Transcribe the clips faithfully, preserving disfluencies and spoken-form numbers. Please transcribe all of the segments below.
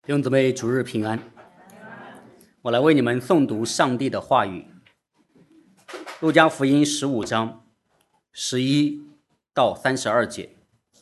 弟兄姊妹，主日平安。我来为你们诵读上帝的话语。路加福音十五章十一到三十二节。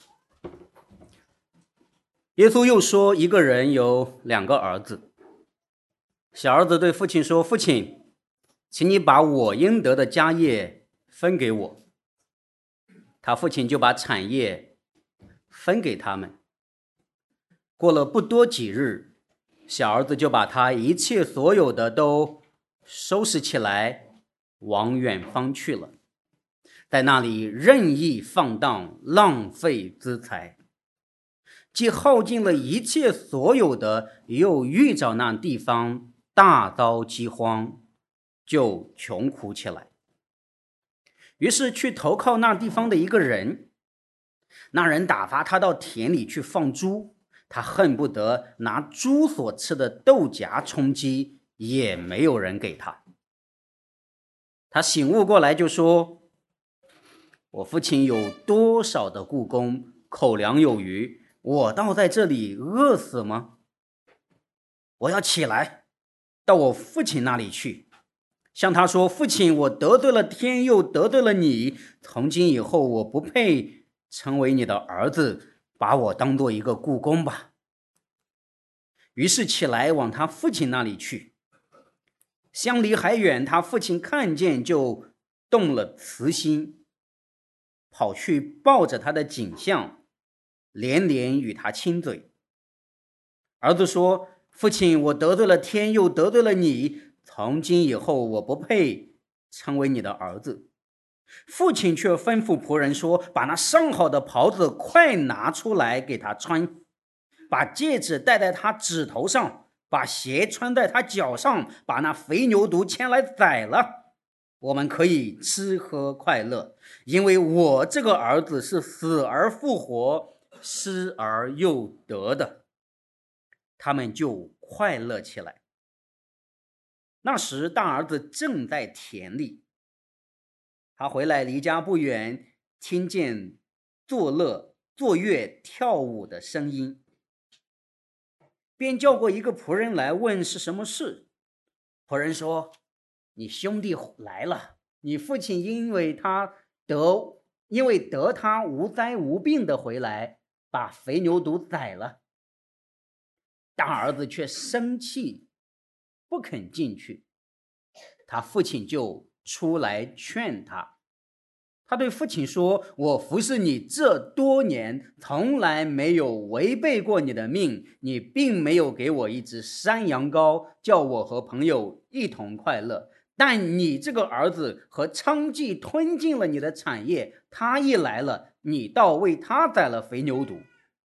耶稣又说，一个人有两个儿子。小儿子对父亲说：“父亲，请你把我应得的家业分给我。”他父亲就把产业分给他们。过了不多几日，小儿子就把他一切所有的都收拾起来，往远方去了，在那里任意放荡，浪费资财，既耗尽了一切所有的，又遇着那地方大遭饥荒，就穷苦起来。于是去投靠那地方的一个人，那人打发他到田里去放猪，他恨不得拿猪所吃的豆荚充饥，也没有人给他。他醒悟过来就说：“我父亲有多少的雇工，口粮有余，我倒在这里饿死吗？我要起来，到我父亲那里去，向他说：父亲，我得罪了天，又得罪了你，从今以后我不配成为你的儿子，把我当做一个雇工吧。”于是起来往他父亲那里去。相离还远，他父亲看见就动了慈心，跑去抱着他的颈项，连连与他亲嘴。儿子说：“父亲，我得罪了天，又得罪了你，从今以后我不配成为你的儿子。”父亲却吩咐仆人说：“把那上好的袍子快拿出来给他穿，把戒指戴在他指头上，把鞋穿在他脚上，把那肥牛犊牵来宰了，我们可以吃喝快乐，因为我这个儿子是死而复活，失而又得的。”他们就快乐起来。那时大儿子正在田里，他回来离家不远，听见作乐、作乐、跳舞的声音，便叫过一个仆人来问是什么事。仆人说：“你兄弟来了，你父亲因为他得因为得他无灾无病的回来，把肥牛犊宰了。”大儿子却生气，不肯进去。他父亲就出来劝他。他对父亲说：“我服侍你这多年，从来没有违背过你的命，你并没有给我一只山羊羔，叫我和朋友一同快乐。但你这个儿子和娼妓吞尽了你的产业，他一来了，你倒为他宰了肥牛犊。”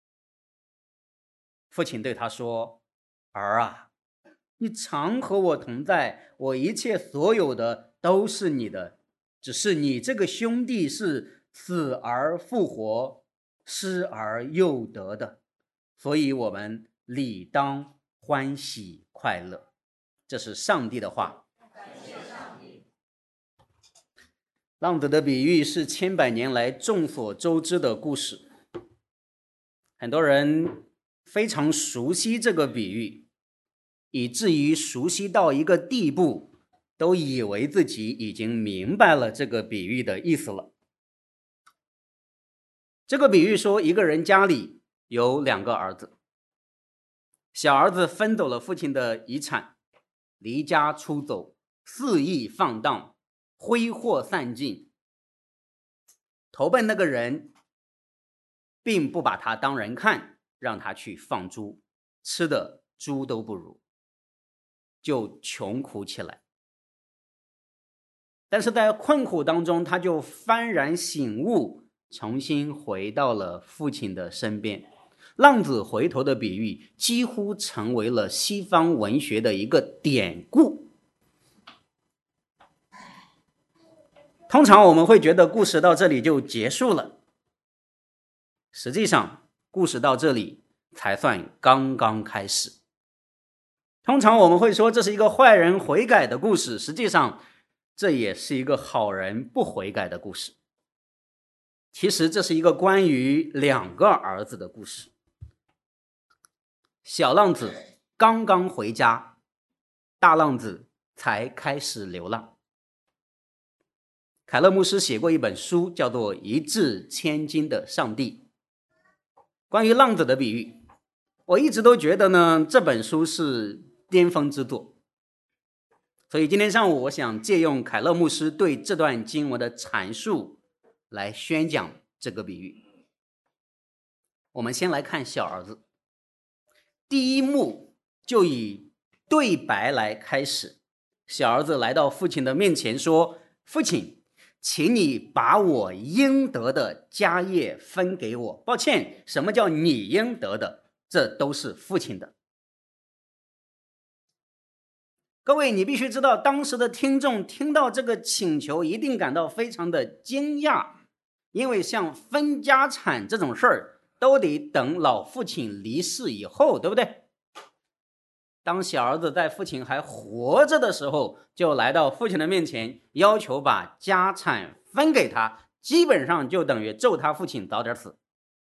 父亲对他说：“儿啊，你常和我同在，我一切所有的都是你的，只是你这个兄弟是死而复活，失而又得的，所以我们理当欢喜快乐。”这是上帝的话。浪子的比喻是千百年来众所周知的故事，很多人非常熟悉这个比喻，以至于熟悉到一个地步，都以为自己已经明白了这个比喻的意思了。这个比喻说，一个人家里有两个儿子，小儿子分走了父亲的遗产，离家出走，肆意放荡，挥霍散尽。投奔那个人并不把他当人看，让他去放猪，吃的猪都不如，就穷苦起来。但是在困苦当中，他就幡然醒悟，重新回到了父亲的身边。浪子回头的比喻几乎成为了西方文学的一个典故。通常我们会觉得故事到这里就结束了，实际上故事到这里才算刚刚开始。通常我们会说这是一个坏人悔改的故事，实际上这也是一个好人不悔改的故事。其实这是一个关于两个儿子的故事。 小浪子刚刚回家，大浪子才开始流浪。凯勒牧师写过一本书，叫做《一掷千金的上帝》，关于浪子的比喻。我一直都觉得呢，这本书是巅峰之作。所以今天上午我想借用凯勒牧师对这段经文的阐述来宣讲这个比喻。我们先来看小儿子，第一幕就以对白来开始。小儿子来到父亲的面前说，父亲，请你把我应得的家业分给我。抱歉，什么叫你应得的？这都是父亲的。各位，你必须知道，当时的听众听到这个请求一定感到非常的惊讶，因为像分家产这种事儿都得等老父亲离世以后，对不对？当小儿子在父亲还活着的时候，就来到父亲的面前，要求把家产分给他，基本上就等于咒他父亲早点死。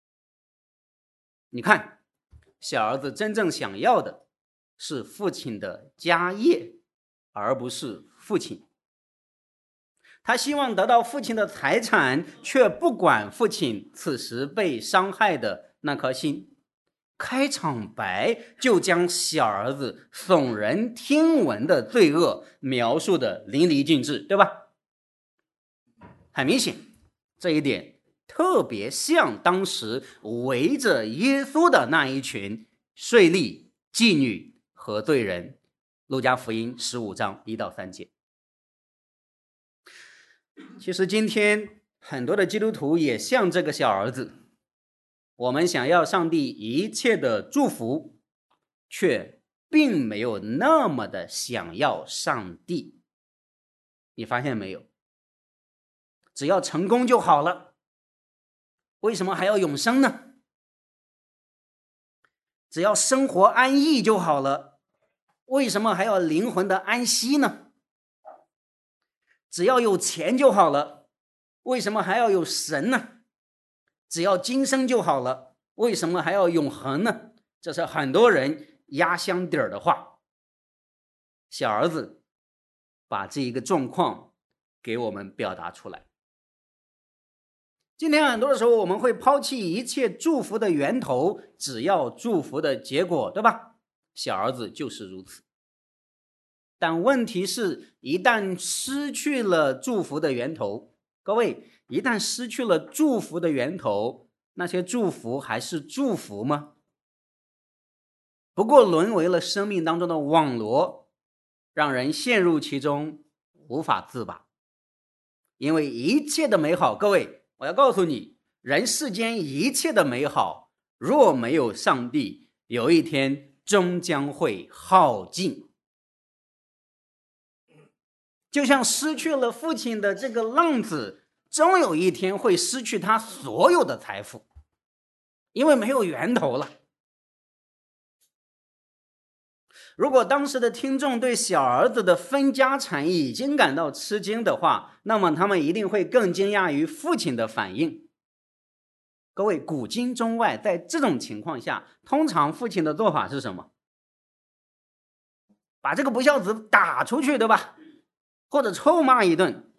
你看，小儿子真正想要的是父亲的家业，而不是父亲。他希望得到父亲的财产，却不管父亲此时被伤害的那颗心。开场白就将小儿子耸人听闻的罪恶描述的淋漓尽致，对吧？很明显，这一点特别像当时围着耶稣的那一群税吏、妓女和罪人。路加福音十五章一到三节。其实今天很多的基督徒也像这个小儿子，我们想要上帝一切的祝福，却并没有那么的想要上帝。你发现没有？只要成功就好了，为什么还要永生呢？只要生活安逸就好了，为什么还要灵魂的安息呢？只要有钱就好了，为什么还要有神呢？只要今生就好了，为什么还要永恒呢？这是很多人压箱底儿的话。小儿子把这一个状况给我们表达出来。今天很多的时候，我们会抛弃一切祝福的源头，只要祝福的结果，对吧？小儿子就是如此。但问题是，一旦失去了祝福的源头，各位，一旦失去了祝福的源头，那些祝福还是祝福吗？不过沦为了生命当中的网罗，让人陷入其中无法自拔。因为一切的美好，各位，我要告诉你，人世间一切的美好，若没有上帝，有一天终将会耗尽。就像失去了父亲的这个浪子，终有一天会失去他所有的财富，因为没有源头了。如果当时的听众对小儿子的分家产已经感到吃惊的话，那么他们一定会更惊讶于父亲的反应。各位，古今中外，在这种情况下，通常父亲的做法是什么？把这个不孝子打出去，对吧？或者臭骂一顿，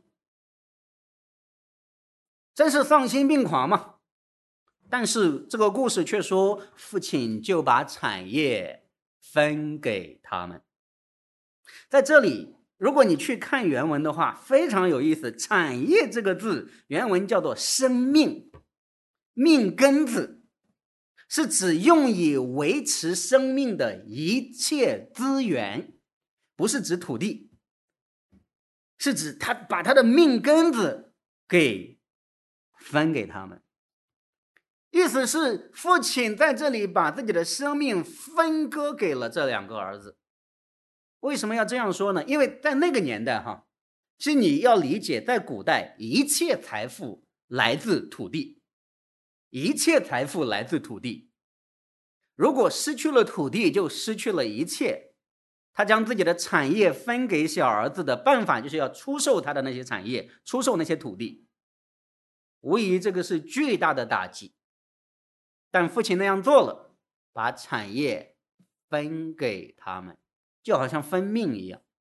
真是丧心病狂嘛。但是这个故事却说，父亲就把产业分给他们。在这里，如果你去看原文的话，非常有意思。产业这个字原文叫做生命，命根子，是指用以维持生命的一切资源，不是指土地，是指他把他的命根子给分给他们。意思是父亲在这里把自己的生命分割给了这两个儿子。为什么要这样说呢？因为在那个年代哈，是你要理解，在古代一切财富来自土地，一切财富来自土地。如果失去了土地，就失去了一切。他将自己的产业分给小儿子的办法，就是要出售他的那些产业，出售那些土地。无疑这个是巨大的打击，但父亲那样做了，把产业分给他们，就好像分命一样。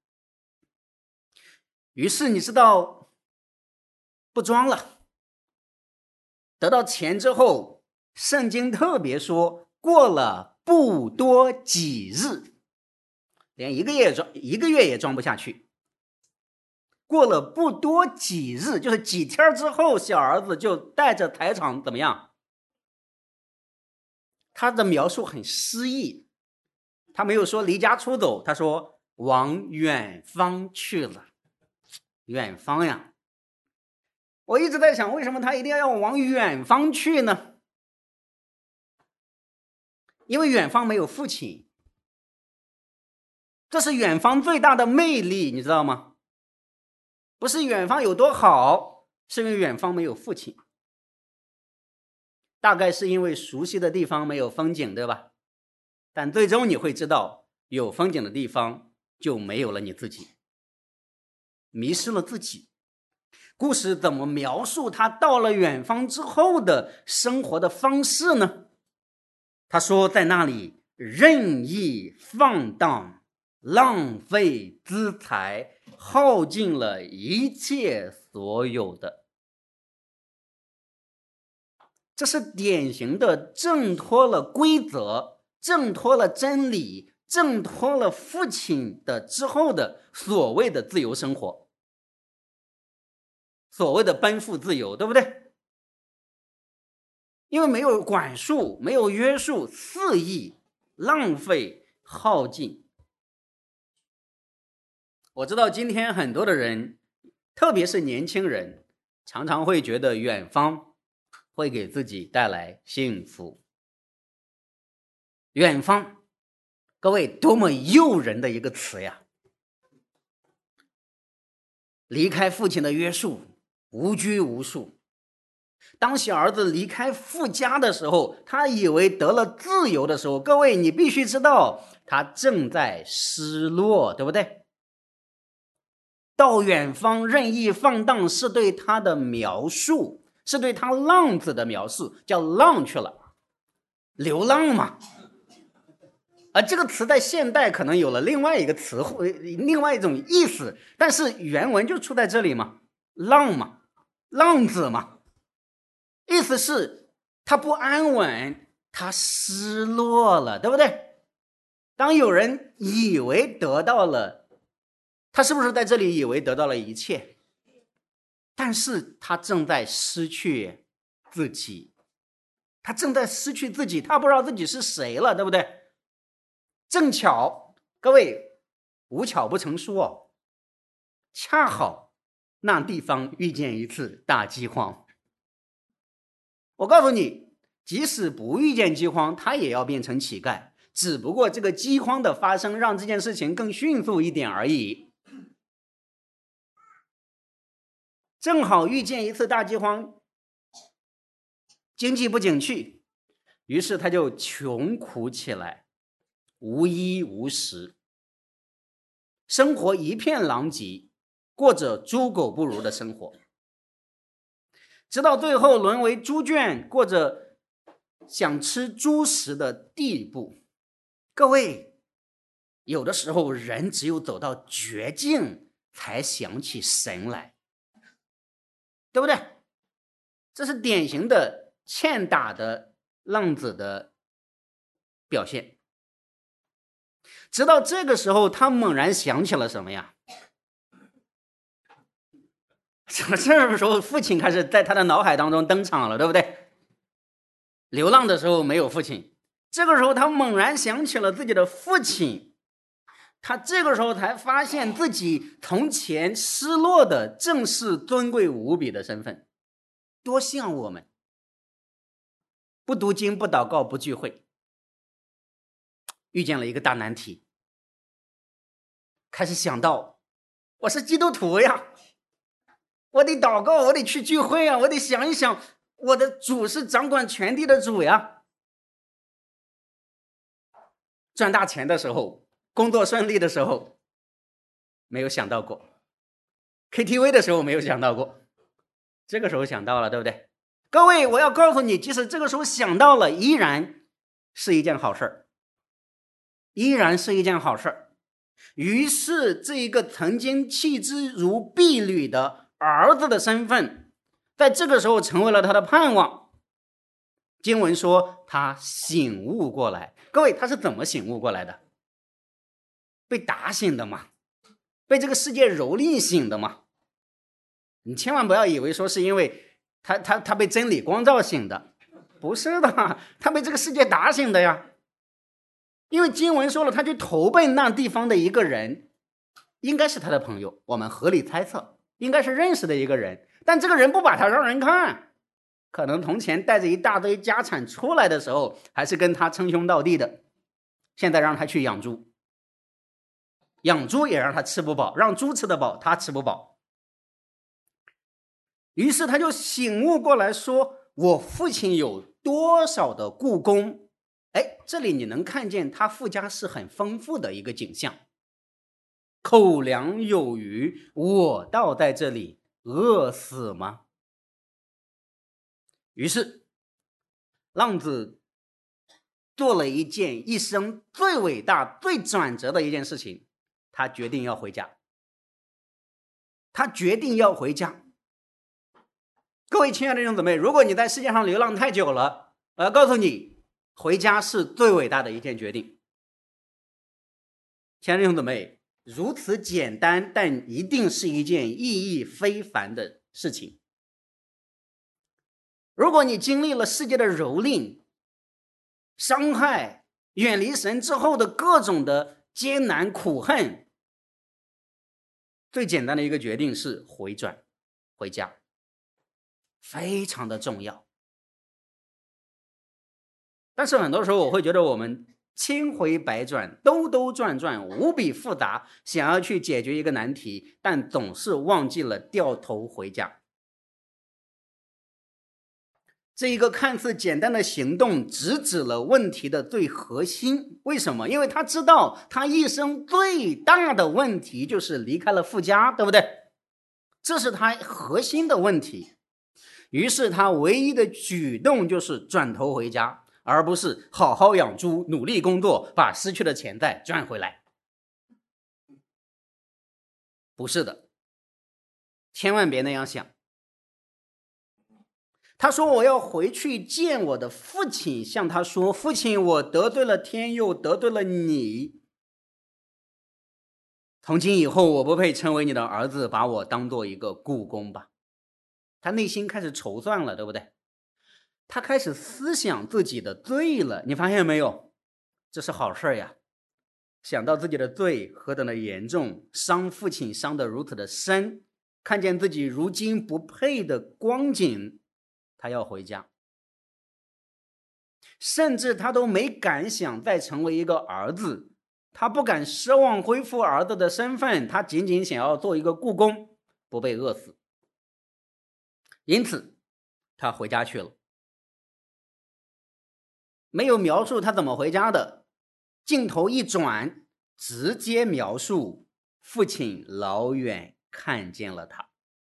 于是你知道，不装了，得到钱之后，圣经特别说，过了不多几日，连一个月装一个月也装不下去。过了不多几日，就是几天之后，小儿子就带着财产怎么样？他的描述很诗意，他没有说离家出走，他说往远方去了。远方呀，我一直在想，为什么他一定要往远方去呢？因为远方没有父亲，这是远方最大的魅力，你知道吗？不是远方有多好，是因为远方没有父亲。大概是因为熟悉的地方没有风景，对吧？但最终你会知道，有风景的地方就没有了你自己，迷失了自己。故事怎么描述他到了远方之后的生活的方式呢？他说在那里任意放荡，浪费资财，耗尽了一切所有的。这是典型的挣脱了规则，挣脱了真理，挣脱了父亲的之后的所谓的自由生活，所谓的奔赴自由，对不对？因为没有管束，没有约束，肆意浪费耗尽。我知道今天很多的人，特别是年轻人，常常会觉得远方会给自己带来幸福。远方，各位，多么诱人的一个词呀！离开父亲的约束，无拘无束。当小儿子离开父家的时候，他以为得了自由的时候，各位，你必须知道，他正在失落，对不对？到远方任意放荡是对他的描述，是对他浪子的描述，叫浪去了，流浪嘛。而这个词在现代可能有了另外一个词汇，另外一种意思，但是原文就出在这里嘛，浪嘛，浪子嘛，意思是他不安稳，他失落了，对不对？当有人以为得到了，他是不是在这里以为得到了一切？但是他正在失去自己，他正在失去自己，他不知道自己是谁了，对不对？正巧，各位，无巧不成书哦，恰好那地方遇见一次大饥荒。我告诉你，即使不遇见饥荒，他也要变成乞丐，只不过这个饥荒的发生让这件事情更迅速一点而已。正好遇见一次大饥荒，经济不景气，于是他就穷苦起来，无衣无食，生活一片狼藉，过着猪狗不如的生活，直到最后沦为猪圈，过着想吃猪食的地步。各位，有的时候人只有走到绝境才想起神来，对不对？这是典型的欠打的浪子的表现。直到这个时候，他猛然想起了什么呀？这个时候，父亲开始在他的脑海当中登场了，对不对？流浪的时候没有父亲，这个时候他猛然想起了自己的父亲，他这个时候才发现自己从前失落的正是尊贵无比的身份。多像我们，不读经，不祷告，不聚会，遇见了一个大难题，开始想到我是基督徒呀，我得祷告，我得去聚会啊，我得想一想我的主是掌管全地的主呀。赚大钱的时候，工作顺利的时候，没有想到过 K T V 的时候没有想到过，这个时候想到了，对不对？各位，我要告诉你，即使这个时候想到了，依然是一件好事。 依然是一件好事。于是这一个曾经弃之如敝履的儿子的身份，在这个时候成为了他的盼望。经文说他醒悟过来。各位，他是怎么醒悟过来的？被打醒的嘛，被这个世界蹂躏醒的嘛。你千万不要以为说是因为他他他被真理光照醒的，不是的，他被这个世界打醒的呀。因为经文说了，他去投奔那地方的一个人，应该是他的朋友，我们合理猜测应该是认识的一个人，但这个人不把他让人看，可能从前带着一大堆家产出来的时候还是跟他称兄道弟的，现在让他去养猪，养猪也让他吃不饱，让猪吃得饱他吃不饱。于是他就醒悟过来说，我父亲有多少的雇工。哎，这里你能看见他父家是很丰富的一个景象，口粮有余，我倒在这里饿死吗？于是浪子做了一件一生最伟大最转折的一件事情，他决定要回家。他决定要回家。各位亲爱的弟兄姊妹，如果你在世界上流浪太久了，我要告诉你，回家是最伟大的一件决定。亲爱的弟兄姊妹，如此简单，但一定是一件意义非凡的事情。如果你经历了世界的蹂躏、伤害，远离神之后的各种的艰难苦恨，最简单的一个决定是回转回家，非常的重要。但是很多时候我会觉得我们千回百转，兜兜转转，无比复杂，想要去解决一个难题，但总是忘记了掉头回家。这一个看似简单的行动直指了问题的最核心。为什么？因为他知道他一生最大的问题就是离开了父家，对不对？这是他核心的问题。于是他唯一的举动就是转头回家，而不是好好养猪，努力工作，把失去的钱再赚回来。不是的，千万别那样想。他说我要回去见我的父亲，向他说，父亲，我得罪了天，又得罪了你，从今以后我不配称为你的儿子，把我当做一个雇工吧。他内心开始筹算了，对不对？他开始思想自己的罪了，你发现没有？这是好事呀。想到自己的罪何等的严重，伤父亲伤得如此的深，看见自己如今不配的光景，他要回家。甚至他都没敢想再成为一个儿子，他不敢奢望恢复儿子的身份，他仅仅想要做一个雇工，不被饿死。因此他回家去了。没有描述他怎么回家的，镜头一转，直接描述父亲老远看见了他。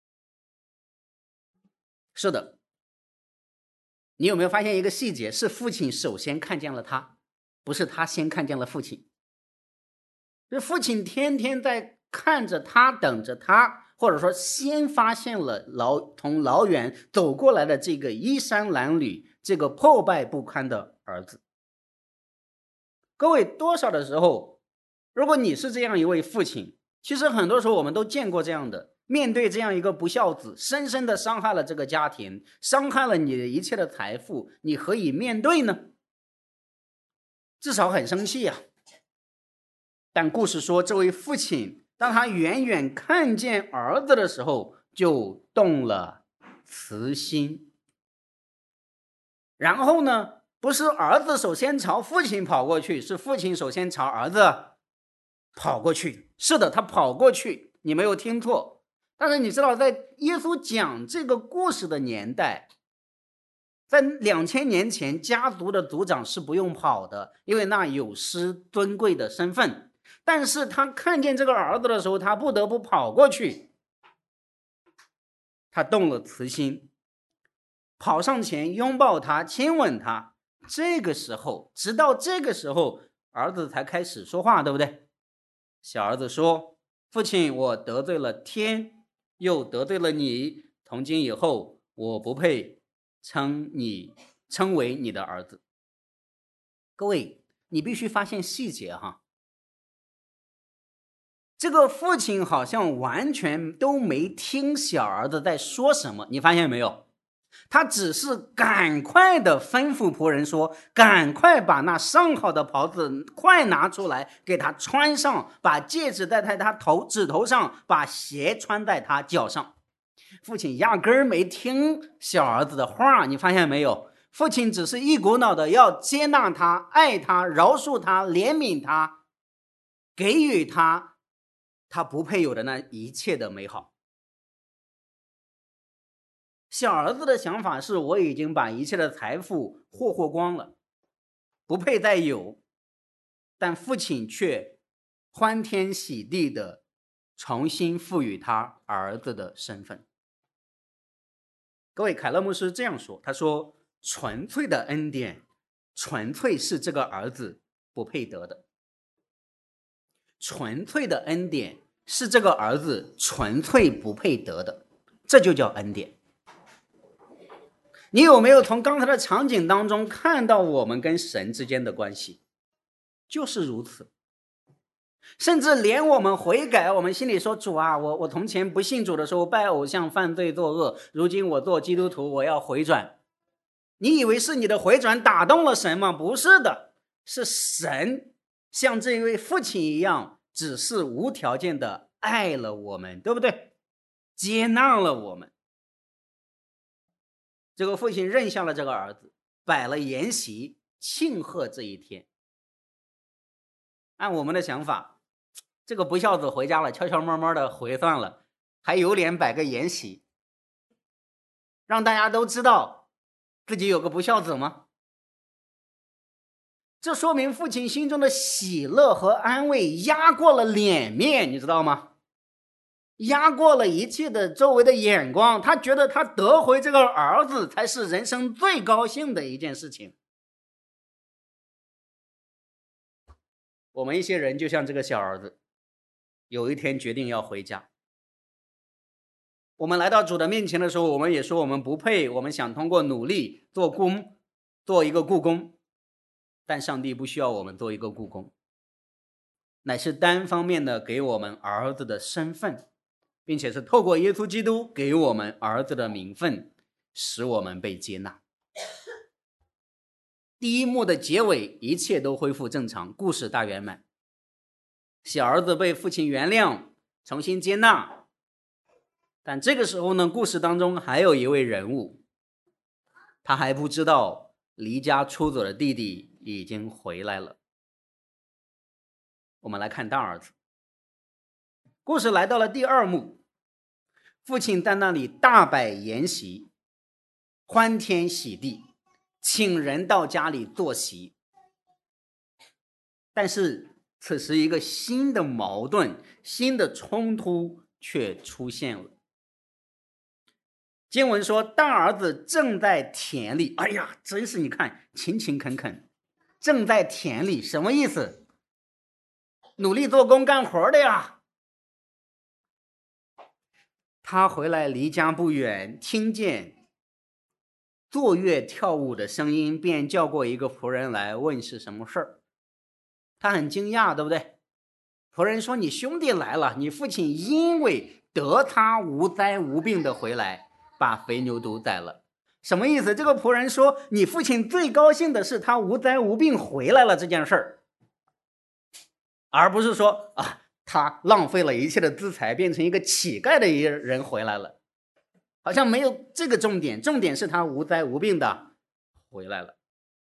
是的，你有没有发现一个细节，是父亲首先看见了他，不是他先看见了父亲。是父亲天天在看着他，等着他，或者说先发现了老从老远走过来的这个衣衫褴褛，这个破败不堪的儿子。各位，多少的时候，如果你是这样一位父亲，其实很多时候我们都见过这样的，面对这样一个不孝子，深深的伤害了这个家庭，伤害了你的一切的财富，你何以面对呢？至少很生气啊。但故事说，这位父亲当他远远看见儿子的时候，就动了慈心。然后呢，不是儿子首先朝父亲跑过去，是父亲首先朝儿子跑过去。是的，他跑过去，你没有听错。但是你知道，在耶稣讲这个故事的年代，在两千年前，家族的族长是不用跑的，因为那有失尊贵的身份。但是他看见这个儿子的时候，他不得不跑过去，他动了慈心，跑上前拥抱他，亲吻他。这个时候，直到这个时候， 儿子才开始说话，对不对？小儿子说：父亲，我得罪了天，又得罪了你，从今以后我不配称你称为你的儿子。各位，你必须发现细节哈，这个父亲好像完全都没听小儿子在说什么，你发现没有？他只是赶快的吩咐仆人说，赶快把那上好的袍子快拿出来给他穿上，把戒指戴在他头指头上，把鞋穿在他脚上。父亲压根儿没听小儿子的话，你发现没有？父亲只是一股脑的要接纳他，爱他，饶恕他，怜悯他，给予他他不配有的那一切的美好。小儿子的想法是，我已经把一切的财富霍霍光了，不配再有，但父亲却欢天喜地的重新赋予他儿子的身份。各位，凯勒牧师这样说，他说纯粹的恩典纯粹是这个儿子不配得的，纯粹的恩典是这个儿子纯粹不配得的，这就叫恩典。你有没有从刚才的场景当中看到我们跟神之间的关系？就是如此。甚至连我们悔改，我们心里说，主啊，我我从前不信主的时候拜偶像犯罪作恶，如今我做基督徒，我要回转。你以为是你的回转打动了神吗？不是的，是神像这位父亲一样，只是无条件的爱了我们，对不对？接纳了我们。这个父亲认下了这个儿子，摆了筵席庆贺这一天。按我们的想法，这个不孝子回家了，悄悄摸摸的回算了，还有脸摆个筵席，让大家都知道自己有个不孝子吗？这说明父亲心中的喜乐和安慰压过了脸面，你知道吗？压过了一切的周围的眼光，他觉得他得回这个儿子才是人生最高兴的一件事情。我们一些人就像这个小儿子，有一天决定要回家。我们来到主的面前的时候，我们也说我们不配，我们想通过努力做工，做一个雇工，但上帝不需要我们做一个雇工，乃是单方面的给我们儿子的身份，并且是透过耶稣基督给我们儿子的名分，使我们被接纳。第一幕的结尾，一切都恢复正常，故事大圆满。小儿子被父亲原谅，重新接纳。但这个时候呢，故事当中还有一位人物，他还不知道离家出走的弟弟已经回来了。我们来看大儿子。故事来到了第二幕，父亲在那里大摆筵席，欢天喜地，请人到家里坐席。但是此时一个新的矛盾，新的冲突却出现了。经文说，大儿子正在田里，哎呀，真是你看勤勤恳恳，正在田里什么意思？努力做工干活的呀。他回来离家不远，听见坐乐跳舞的声音，便叫过一个仆人来问是什么事儿。他很惊讶，对不对？仆人说，你兄弟来了，你父亲因为得他无灾无病的回来，把肥牛犊宰了。什么意思？这个仆人说，你父亲最高兴的是他无灾无病回来了这件事儿，而不是说啊，他浪费了一切的资财，变成一个乞丐的一个人回来了，好像没有这个重点，重点是他无灾无病的回来了。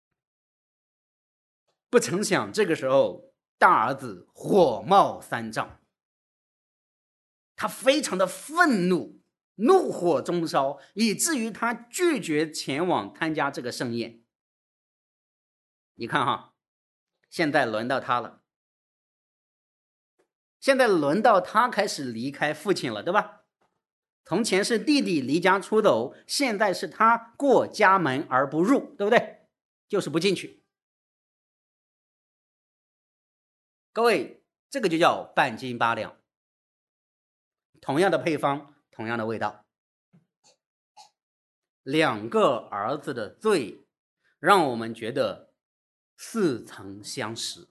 不曾想这个时候大儿子火冒三丈，他非常的愤怒，怒火中烧，以至于他拒绝前往参加这个盛宴。你看哈，现在轮到他了，现在轮到他开始离开父亲了，对吧？从前是弟弟离家出走，现在是他过家门而不入，对不对？就是不进去。 各位，这个就叫半斤八两，同样的配方，同样的味道，两个儿子的罪让我们觉得似曾相识，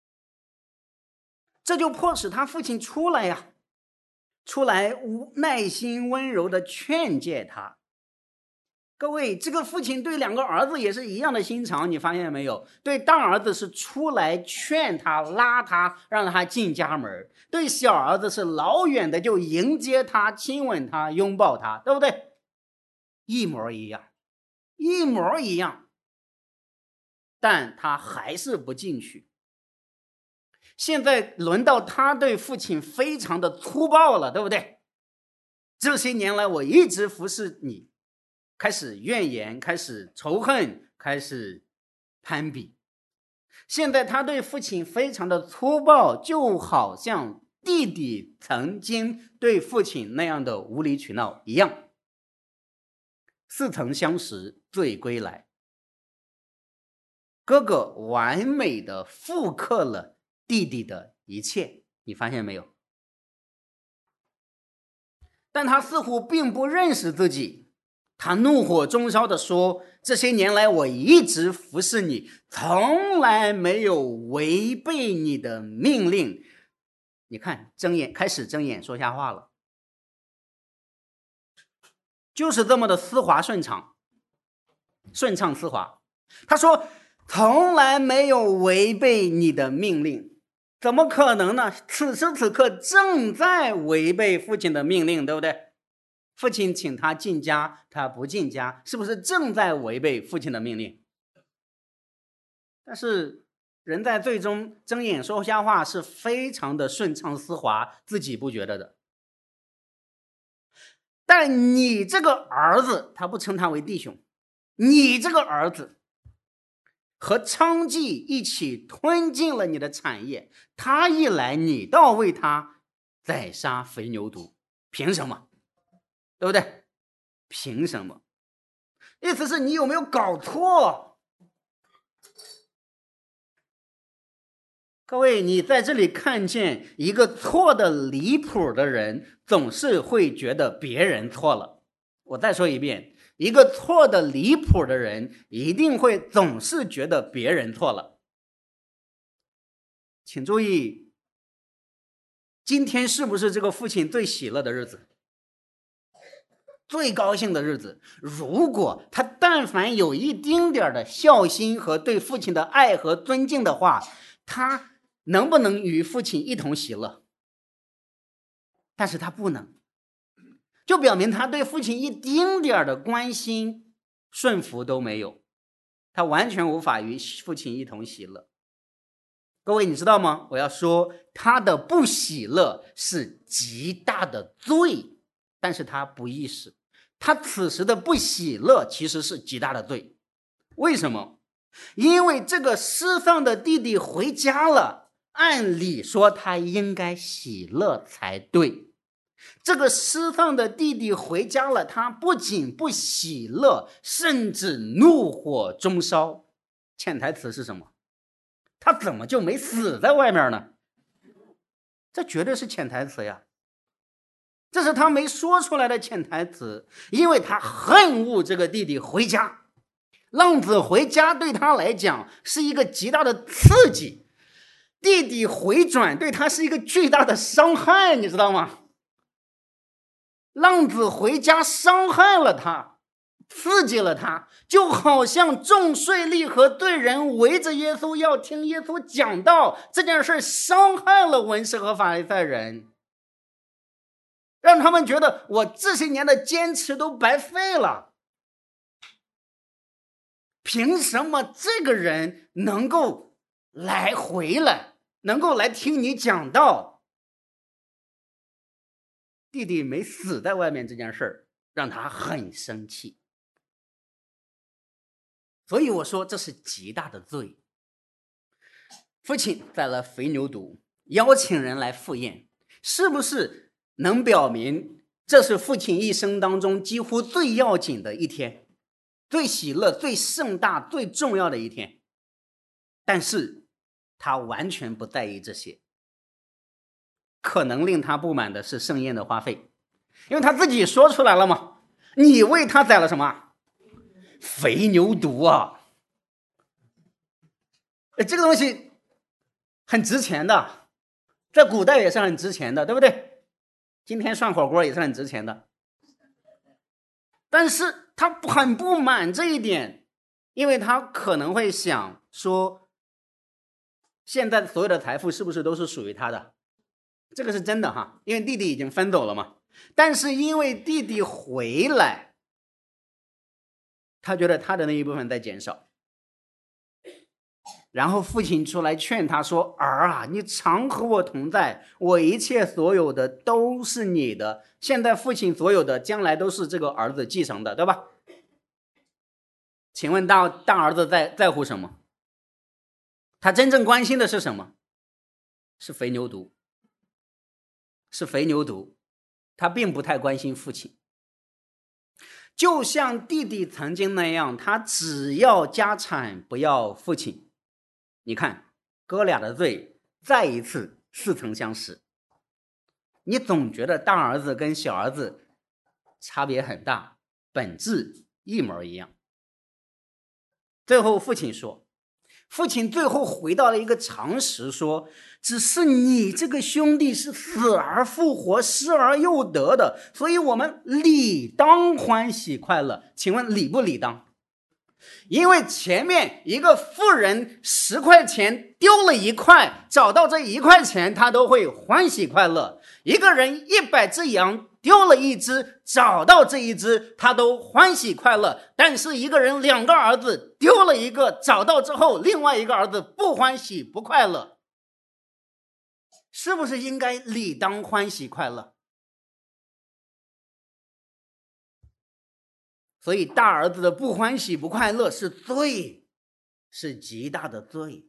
这就迫使他父亲出来呀，出来耐心温柔的劝诫他。各位，这个父亲对两个儿子也是一样的心肠，你发现没有？对大儿子是出来劝他拉他让他进家门，对小儿子是老远的就迎接他亲吻他拥抱他，对不对？一模一样，一模一样，但他还是不进去。现在轮到他对父亲非常的粗暴了，对不对？这些年来我一直服侍你，开始怨言，开始仇恨，开始攀比。现在他对父亲非常的粗暴，就好像弟弟曾经对父亲那样的无理取闹一样。似曾相识，罪归来。哥哥完美的复刻了弟弟的一切，你发现没有？但他似乎并不认识自己，他怒火中烧地说，这些年来我一直服侍你，从来没有违背你的命令。你看，睁眼开始睁眼说瞎话了，就是这么的丝滑顺畅，顺畅丝滑。他说从来没有违背你的命令，怎么可能呢？此时此刻正在违背父亲的命令，对不对？父亲请他进家，他不进家，是不是正在违背父亲的命令？但是人在最终睁眼说瞎话是非常的顺畅丝滑，自己不觉得的。但你这个儿子，他不称他为弟兄，你这个儿子和娼妓一起吞进了你的产业，他一来你倒为他宰杀肥牛犊，凭什么？对不对？凭什么？意思是你有没有搞错？各位，你在这里看见一个错的离谱的人，总是会觉得别人错了。我再说一遍，一个错的离谱的人一定会总是觉得别人错了。请注意，今天是不是这个父亲最喜乐的日子，最高兴的日子？如果他但凡有一丁点的孝心和对父亲的爱和尊敬的话，他能不能与父亲一同喜乐？但是他不能，就表明他对父亲一丁点的关心顺服都没有，他完全无法与父亲一同喜乐。各位你知道吗？我要说他的不喜乐是极大的罪，但是他不意识，他此时的不喜乐其实是极大的罪。为什么？因为这个失丧的弟弟回家了，按理说他应该喜乐才对。这个失丧的弟弟回家了，他不仅不喜乐，甚至怒火中烧。潜台词是什么？他怎么就没死在外面呢？这绝对是潜台词呀，这是他没说出来的潜台词，因为他恨恶这个弟弟回家。浪子回家对他来讲是一个极大的刺激，弟弟回转对他是一个巨大的伤害，你知道吗？浪子回家伤害了他，刺激了他，就好像众税吏和罪人围着耶稣要听耶稣讲道，这件事伤害了文士和法利赛人，让他们觉得我这些年的坚持都白费了。凭什么这个人能够来回来，能够来听你讲道？弟弟没死在外面这件事让他很生气，所以我说这是极大的罪。父亲宰了肥牛犊，邀请人来赴宴，是不是能表明这是父亲一生当中几乎最要紧的一天，最喜乐、最盛大、最重要的一天？但是他完全不在意这些。可能令他不满的是盛宴的花费，因为他自己说出来了嘛，你为他宰了什么？肥牛犊啊！这个东西很值钱的，在古代也是很值钱的，对不对？今天涮火锅也是很值钱的。但是他很不满这一点，因为他可能会想说，现在所有的财富是不是都是属于他的？这个是真的哈，因为弟弟已经分走了嘛。但是因为弟弟回来，他觉得他的那一部分在减少。然后父亲出来劝他说，儿啊，你常和我同在，我一切所有的都是你的。现在父亲所有的将来都是这个儿子继承的，对吧？请问大大儿子在在乎什么？他真正关心的是什么？是肥牛犊，是肥牛犊。他并不太关心父亲。就像弟弟曾经那样，他只要家产不要父亲。你看哥俩的罪再一次似曾相识。你总觉得大儿子跟小儿子差别很大，本质一模一样。最后父亲说，父亲最后回到了一个常识，说只是你这个兄弟是死而复活，失而又得的，所以我们理当欢喜快乐。请问理不理当？因为前面一个富人十块钱丢了一块，找到这一块钱他都会欢喜快乐。一个人一百只羊丢了一只，找到这一只他都欢喜快乐。但是一个人两个儿子丢了一个，找到之后另外一个儿子不欢喜不快乐，是不是应该理当欢喜快乐？所以大儿子的不欢喜不快乐是罪，是极大的罪。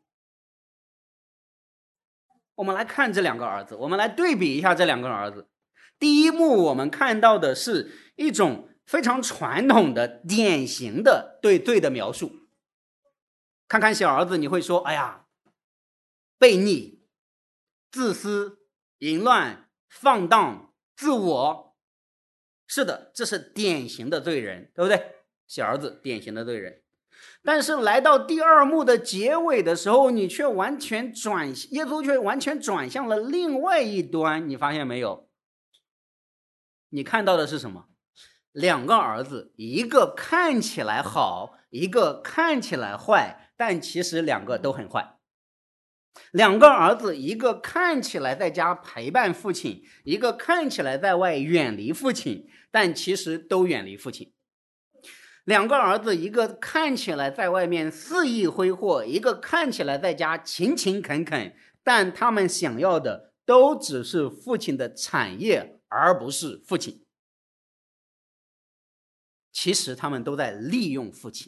我们来看这两个儿子，我们来对比一下这两个儿子。第一幕我们看到的是一种非常传统的典型的对罪的描述。看看小儿子，你会说，哎呀，悖逆、自私、淫乱、放荡、自我。是的，这是典型的罪人，对不对？小儿子典型的罪人。但是来到第二幕的结尾的时候，你却完全转，耶稣却完全转向了另外一端，你发现没有？你看到的是什么？两个儿子，一个看起来好，一个看起来坏，但其实两个都很坏。两个儿子，一个看起来在家陪伴父亲，一个看起来在外远离父亲，但其实都远离父亲。两个儿子，一个看起来在外面肆意挥霍，一个看起来在家勤勤恳恳，但他们想要的都只是父亲的产业，而不是父亲。其实他们都在利用父亲，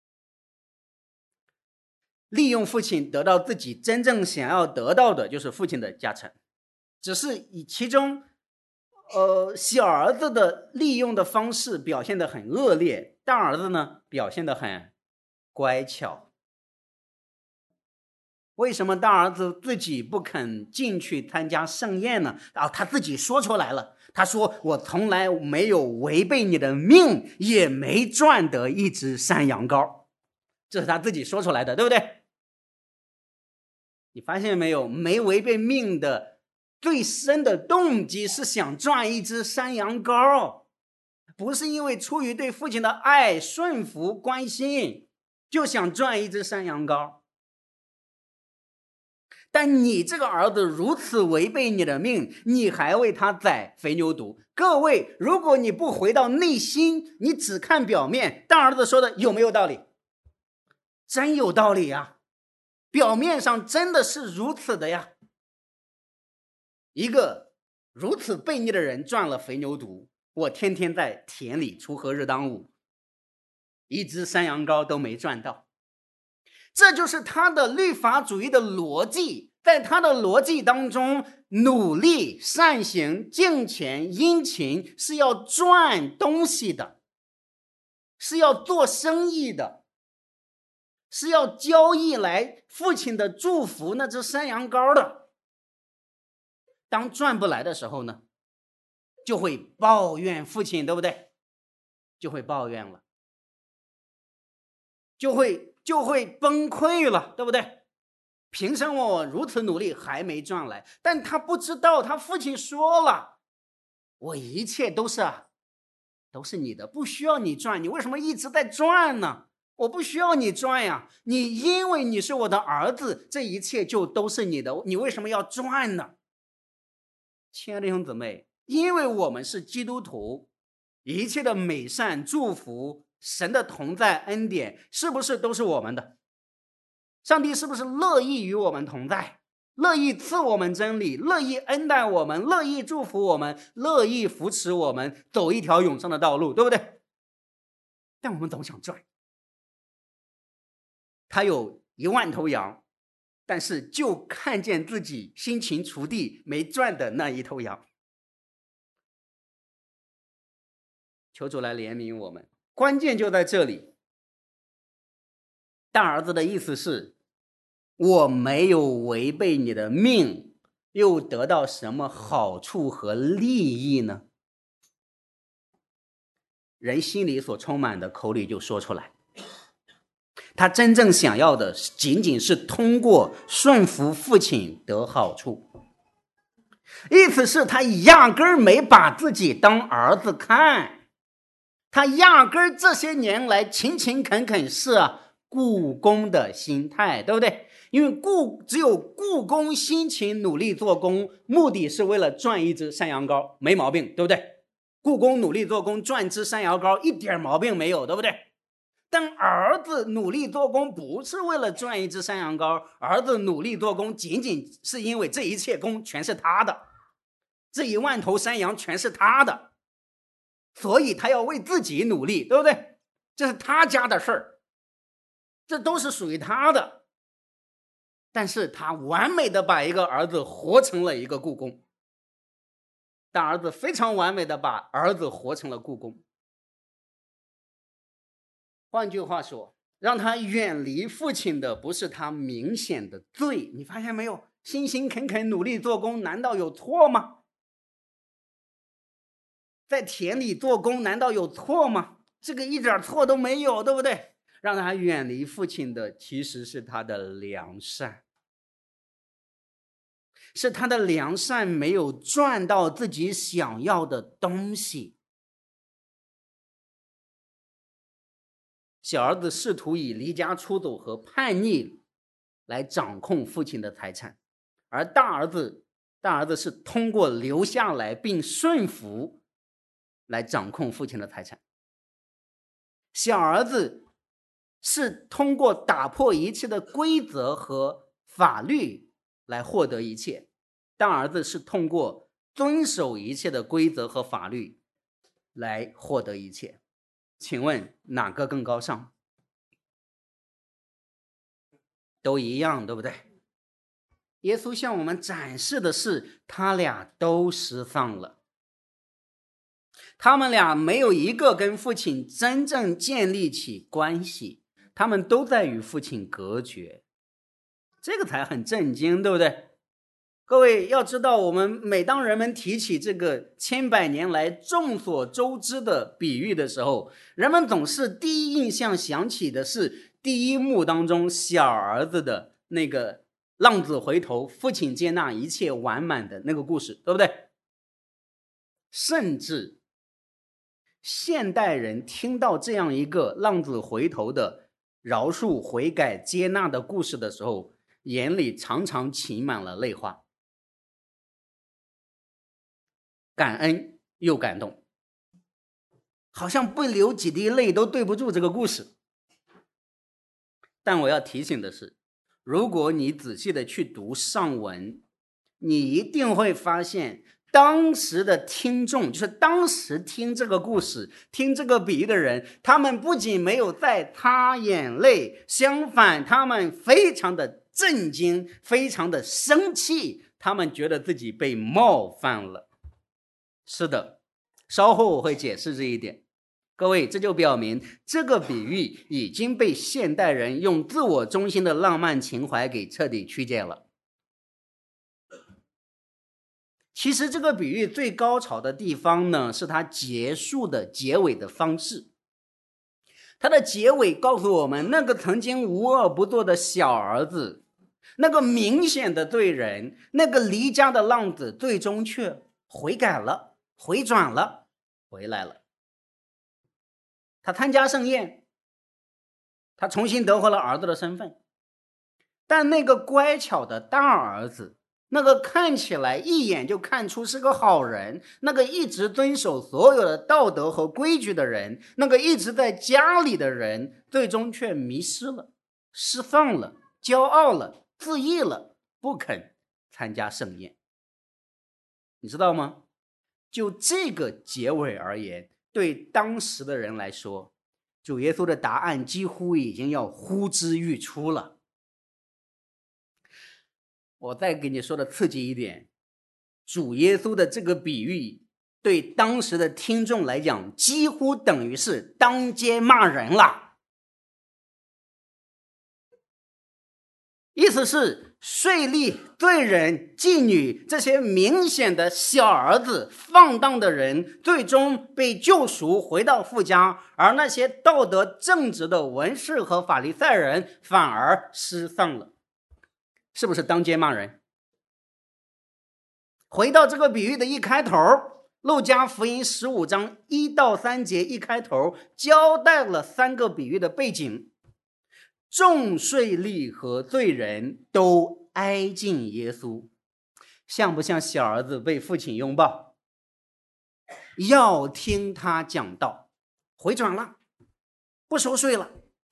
利用父亲得到自己真正想要得到的，就是父亲的家产。只是以其中呃，小儿子的利用的方式表现得很恶劣，大儿子呢表现得很乖巧。为什么大儿子自己不肯进去参加盛宴呢？啊，他自己说出来了，他说我从来没有违背你的命，也没赚得一只山羊羔。这是他自己说出来的，对不对？你发现没有，没违背命的最深的动机是想赚一只山羊羔，不是因为出于对父亲的爱、顺服、关心，就想赚一只山羊羔。但你这个儿子如此违背你的命，你还为他宰肥牛犊。各位，如果你不回到内心，你只看表面，大儿子说的有没有道理？真有道理啊，表面上真的是如此的呀。一个如此悖逆的人赚了肥牛犊，我天天在田里锄禾日当午，一只山羊羔都没赚到。这就是他的律法主义的逻辑，在他的逻辑当中，努力、善行、敬虔、殷勤是要赚东西的，是要做生意的。 是要交易来父亲的祝福那只山羊羔的。当赚不来的时候呢，就会抱怨父亲，对不对？就会抱怨了，就会就会崩溃了，对不对？凭什么我如此努力还没赚来？但他不知道，他父亲说了，我一切都是啊，都是你的，不需要你赚，你为什么一直在赚呢？我不需要你赚呀，你因为你是我的儿子，这一切就都是你的，你为什么要赚呢？亲爱的弟兄姊妹，因为我们是基督徒，一切的美善祝福，神的同在恩典，是不是都是我们的？上帝是不是乐意与我们同在，乐意赐我们真理，乐意恩待我们，乐意祝福我们，乐意扶持我们走一条永生的道路，对不对？但我们总想赚。他有一万头羊，但是就看见自己辛勤锄地没赚的那一头羊。求主来怜悯我们，关键就在这里。大儿子的意思是，我没有违背你的命，又得到什么好处和利益呢？人心里所充满的，口里就说出来。他真正想要的仅仅是通过顺服父亲得好处，意思是他压根儿没把自己当儿子看，他压根儿这些年来勤勤恳恳是啊雇工的心态，对不对？因为雇只有雇工辛勤努力做工，目的是为了赚一只山羊羔，没毛病，对不对？雇工努力做工赚只山羊羔一点毛病没有，对不对？但儿子努力做工不是为了赚一只山羊羔，儿子努力做工仅仅是因为这一切工全是他的，这一万头山羊全是他的，所以他要为自己努力，对不对？这是他家的事儿，这都是属于他的。但是他完美的把一个儿子活成了一个雇工，大儿子非常完美的把儿子活成了雇工。换句话说，让他远离父亲的不是他明显的罪，你发现没有？辛辛恳恳努力做工难道有错吗？在田里做工难道有错吗？这个一点错都没有，对不对？让他远离父亲的其实是他的良善，是他的良善没有赚到自己想要的东西。小儿子试图以离家出走和叛逆来掌控父亲的财产，而大儿子大儿子是通过留下来并顺服来掌控父亲的财产。小儿子是通过打破一切的规则和法律来获得一切，大儿子是通过遵守一切的规则和法律来获得一切。请问哪个更高尚？都一样，对不对？耶稣向我们展示的是他俩都失丧了，他们俩没有一个跟父亲真正建立起关系，他们都在与父亲隔绝，这个才很震惊，对不对？各位要知道，我们每当人们提起这个千百年来众所周知的比喻的时候，人们总是第一印象想起的是第一幕当中小儿子的那个浪子回头，父亲接纳一切完满的那个故事，对不对？甚至现代人听到这样一个浪子回头的饶恕悔改接纳的故事的时候，眼里常常噙满了泪花，感恩又感动，好像不流几滴泪都对不住这个故事。但我要提醒的是，如果你仔细的去读上文，你一定会发现当时的听众，就是当时听这个故事听这个比喻的人，他们不仅没有在擦眼泪，相反他们非常的震惊，非常的生气，他们觉得自己被冒犯了。是的，稍后我会解释这一点。 各位，这就表明这个比喻已经被现代人用自我中心的浪漫情怀给彻底曲解了。其实这个比喻最高潮的地方呢，是它结束的结尾的方式。它的结尾告诉我们，那个曾经无恶不作的小儿子，那个明显的罪人，那个离家的浪子，最终却悔改了，回转了，回来了。他参加盛宴，他重新得回了儿子的身份。但那个乖巧的大儿子，那个看起来一眼就看出是个好人，那个一直遵守所有的道德和规矩的人，那个一直在家里的人，最终却迷失了，失丧了，骄傲了，自义了，不肯参加盛宴。你知道吗？就这个结尾而言，对当时的人来说，主耶稣的答案几乎已经要呼之欲出了。我再给你说的刺激一点，主耶稣的这个比喻对当时的听众来讲，几乎等于是当街骂人了。意思是税吏、罪人、妓女这些明显的小儿子、放荡的人，最终被救赎回到父家，而那些道德正直的文士和法利赛人反而失丧了。是不是当街骂人？回到这个比喻的一开头，路加福音十五章一到三节一开头交代了三个比喻的背景。众税吏和罪人都挨近耶稣，像不像小儿子被父亲拥抱？要听他讲道，回转了，不收税了。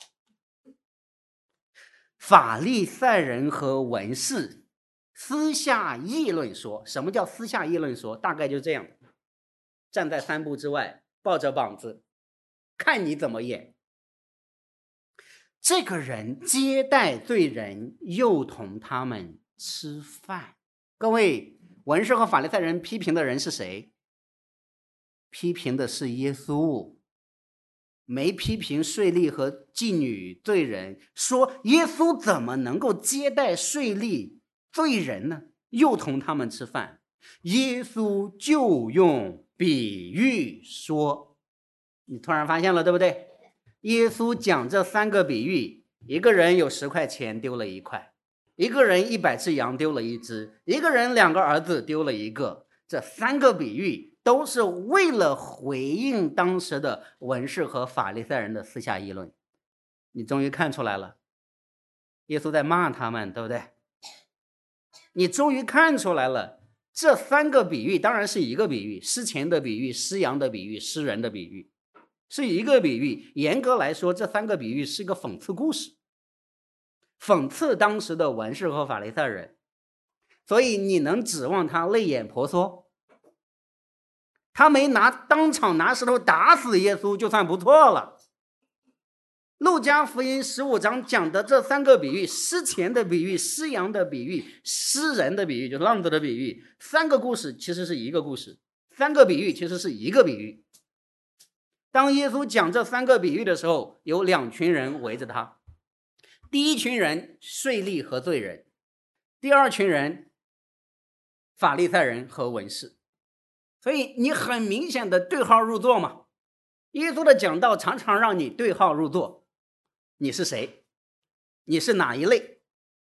法利赛人和文士私下议论说，什么叫私下议论说？大概就这样，站在三步之外，抱着膀子，看你怎么演。这个人接待罪人，又同他们吃饭。各位，文士和法利赛人批评的人是谁？批评的是耶稣，没批评税吏和妓女罪人，说耶稣怎么能够接待税吏罪人呢？又同他们吃饭。耶稣就用比喻说，你突然发现了，对不对？耶稣讲这三个比喻，一个人有十块钱丢了一块，一个人一百只羊丢了一只，一个人两个儿子丢了一个。这三个比喻都是为了回应当时的文士和法利赛人的私下议论。你终于看出来了，耶稣在骂他们，对不对？你终于看出来了，这三个比喻当然是一个比喻，失钱的比喻，失羊的比喻，失人的比喻，是一个比喻。严格来说，这三个比喻是个讽刺故事，讽刺当时的文士和法利赛人。所以你能指望他泪眼婆娑？他没拿当场拿石头打死耶稣就算不错了。路加福音十五章讲的这三个比喻，失钱的比喻，失羊的比喻，失人的比喻，就是浪子的比喻，三个故事其实是一个故事，三个比喻其实是一个比喻。当耶稣讲这三个比喻的时候，有两群人围着他。第一群人税吏和罪人，第二群人法利赛人和文士。所以你很明显的对号入座嘛。耶稣的讲道常常让你对号入座，你是谁？你是哪一类？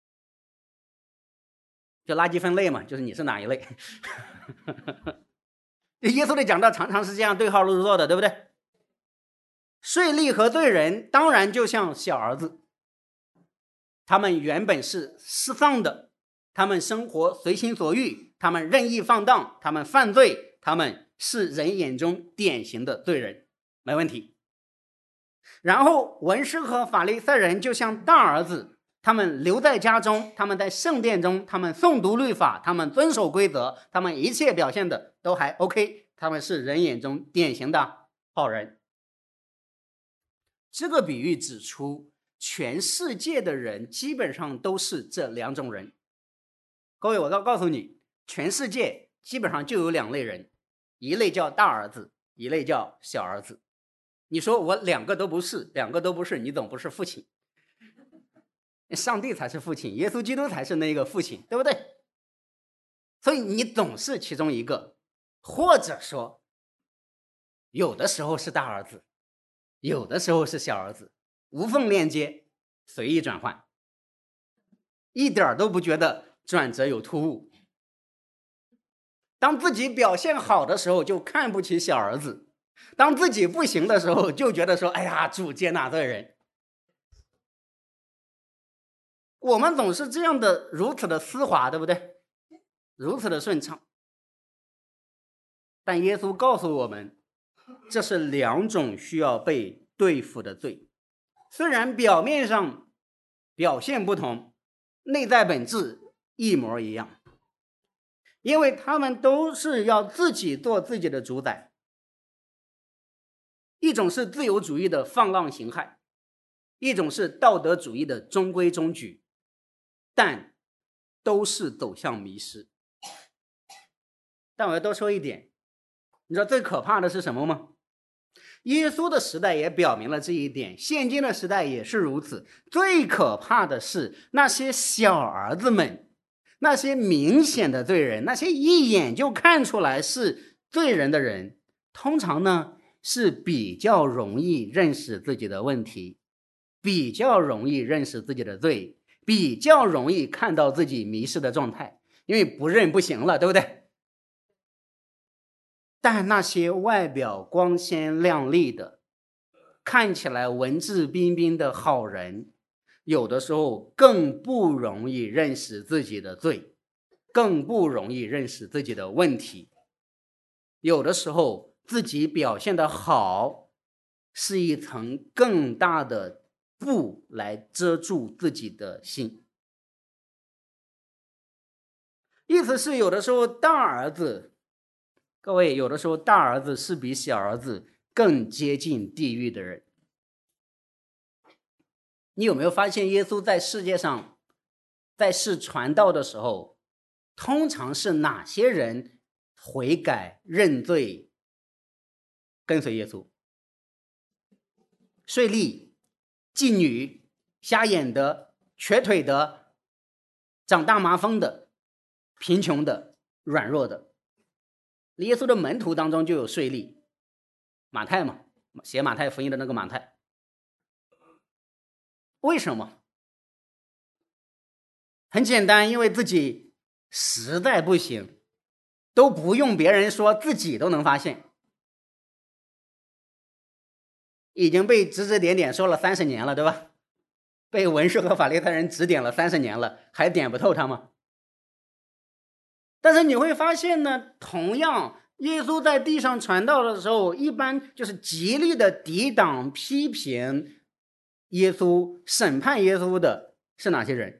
就垃圾分类嘛，就是你是哪一类。耶稣的讲道常常是这样对号入座的，对不对？税吏和罪人当然就像小儿子，他们原本是失丧的，他们生活随心所欲，他们任意放荡，他们犯罪，他们是人眼中典型的罪人，没问题。然后文士和法利赛人就像大儿子，他们留在家中，他们在圣殿中，他们诵读律法，他们遵守规则，他们一切表现的都还 OK， 他们是人眼中典型的好人。这个比喻指出，全世界的人基本上都是这两种人。各位，我要告诉你，全世界基本上就有两类人，一类叫大儿子，一类叫小儿子。 你说我两个都不是，两个都不是，你总不是父亲。上帝才是父亲，耶稣基督才是那个父亲，对不对？所以你总是其中一个，或者说有的时候是大儿子，有的时候是小儿子，无缝链接，随意转换，一点都不觉得转折有突兀。当自己表现好的时候就看不起小儿子，当自己不行的时候就觉得说，哎呀，主接纳罪人。我们总是这样的，如此的丝滑，对不对？如此的顺畅。但耶稣告诉我们，这是两种需要被对付的罪，虽然表面上表现不同，内在本质一模一样，因为他们都是要自己做自己的主宰。一种是自由主义的放浪形骸，一种是道德主义的中规中矩，但都是走向迷失。但我要多说一点，你知道最可怕的是什么吗？耶稣的时代也表明了这一点，现今的时代也是如此。最可怕的是那些小儿子们，那些明显的罪人，那些一眼就看出来是罪人的人，通常呢是比较容易认识自己的问题，比较容易认识自己的罪，比较容易看到自己迷失的状态，因为不认不行了，对不对？但那些外表光鲜亮丽的，看起来文质彬彬的好人，有的时候更不容易认识自己的罪，更不容易认识自己的问题。有的时候自己表现得好，是一层更大的布来遮住自己的心。意思是有的时候大儿子，各位，有的时候大儿子是比小儿子更接近地狱的人。你有没有发现耶稣在世界上在世传道的时候，通常是哪些人悔改认罪跟随耶稣？税吏、妓女、瞎眼的、瘸腿的、长大麻风的、贫穷的、软弱的。耶稣的门徒当中就有税吏，马太嘛，写马太福音的那个马太。为什么？很简单，因为自己实在不行，都不用别人说，自己都能发现。已经被指指点点说了三十年了，对吧？被文士和法利赛人指点了三十年了，还点不透他吗？但是你会发现呢，同样耶稣在地上传道的时候，一般就是极力的抵挡批评耶稣、审判耶稣的是哪些人？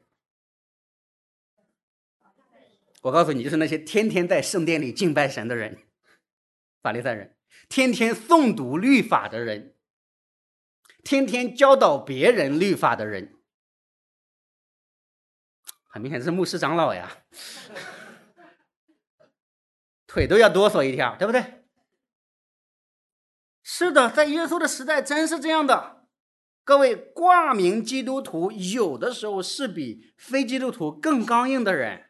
我告诉你，就是那些天天在圣殿里敬拜神的人，法利赛人，天天诵读律法的人，天天教导别人律法的人。很明显是牧师长老呀，腿都要哆嗦一跳，对不对？是的，在耶稣的时代真是这样的。各位，挂名基督徒有的时候是比非基督徒更刚硬的人，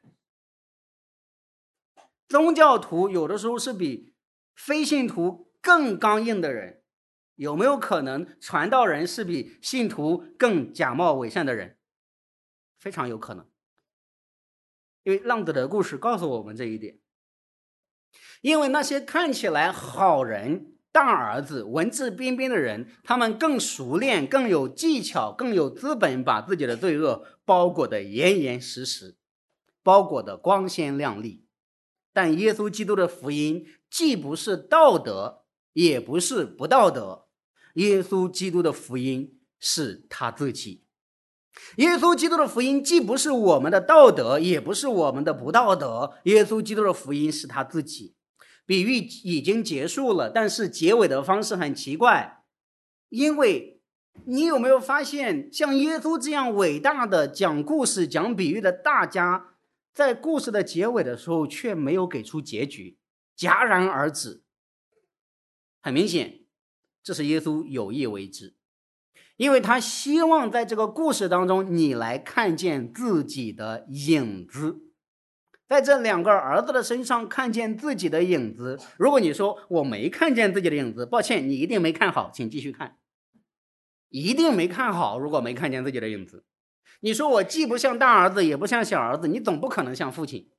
宗教徒有的时候是比非信徒更刚硬的人。有没有可能传道人是比信徒更假冒伪善的人？非常有可能，因为浪子的故事告诉我们这一点。因为那些看起来好人、大儿子、文质彬彬的人，他们更熟练、更有技巧、更有资本，把自己的罪恶包裹得严严实实，包裹得光鲜亮丽。但耶稣基督的福音既不是道德，也不是不道德，耶稣基督的福音是他自己。耶稣基督的福音既不是我们的道德，也不是我们的不道德，耶稣基督的福音是他自己。比喻已经结束了，但是结尾的方式很奇怪，因为你有没有发现，像耶稣这样伟大的讲故事、讲比喻的大家，在故事的结尾的时候却没有给出结局，戛然而止。很明显， 这是耶稣有意为之，因为他希望在这个故事当中你来看见自己的影子，在这两个儿子的身上看见自己的影子。如果你说我没看见自己的影子，抱歉，你一定没看好，请继续看，一定没看好。如果没看见自己的影子，你说我既不像大儿子也不像小儿子，你总不可能像父亲，